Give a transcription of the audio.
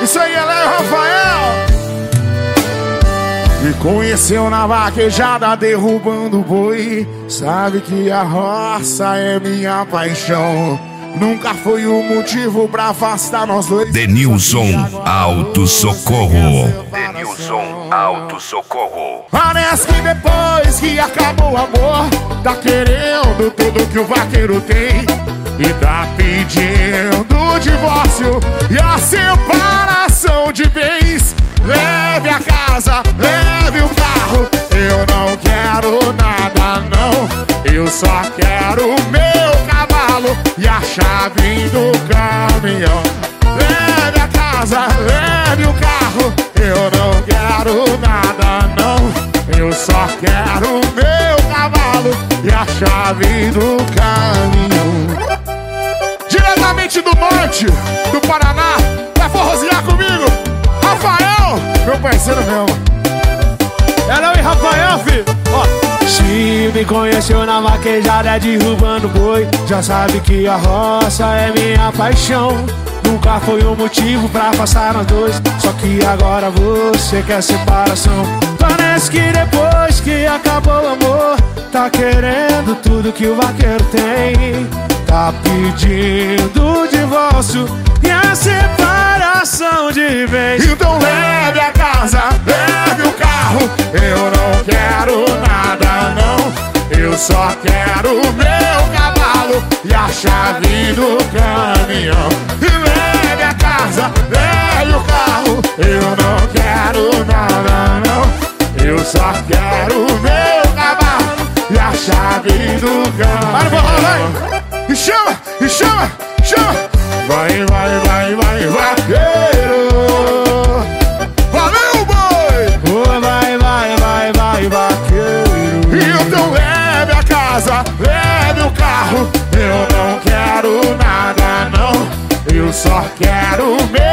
Isso aí, Léo Rafael. Me conheceu na vaquejada derrubando boi. Sabe que a roça é minha paixão. Nunca foi o motivo pra afastar nós dois. Denilson Auto Socorro. Denilson Auto Socorro. Parece que depois que acabou o amor, tá querendo tudo que o vaqueiro tem e tá pedindo divórcio e a separação de bens. Leve a casa, leve o carro. Eu não quero nada não. Eu só quero o meu cavalo e a chave do caminhão. Leve a casa, leve o carro. Eu não quero nada não. Eu só quero o meu cavalo e a chave do caminhão. Diretamente do norte do Paraná, vai forrosear comigo, Rafael, meu parceiro mesmo. É não, e Rafael, filho? Ó. Se me conheceu na vaquejada derrubando boi, já sabe que a roça é minha paixão. Nunca foi um motivo pra afastar nós dois, só que agora você quer separação. Parece que depois que acabou o amor, tá querendo tudo que o vaqueiro tem. Tá pedindo divórcio e a separação de vez. Então leve a casa, leve o carro. Eu não quero nada não. Eu só quero o meu cavalo e a chave do caminhão. E leve a casa, leve o carro. Eu não quero nada não. Eu só quero o meu cavalo e a chave do caminhão. E chama, e chama, chama. Vai, vai, vai, vai, vaqueiro. Valeu, boi. Oh, vai, vai, vai, vai, vaqueiro. Então leve a casa, leve o carro. Eu não quero nada não. Eu só quero o meu